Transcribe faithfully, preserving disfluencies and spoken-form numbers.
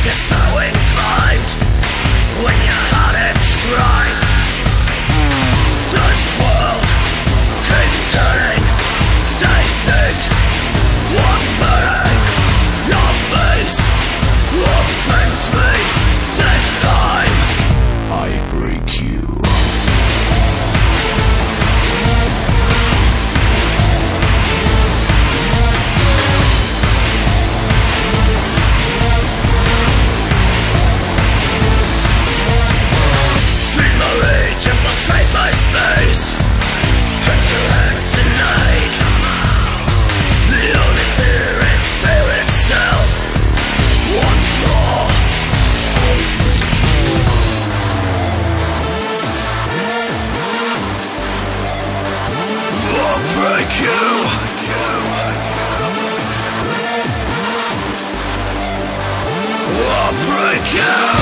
You're so inclined when your heart it strikes. This world keeps turning. Stay sick. One burning. Your face offends me. This time I break you. Trade my space. Head to head tonight. The only fear is fear itself. Once more. I'll break you. I'll break you.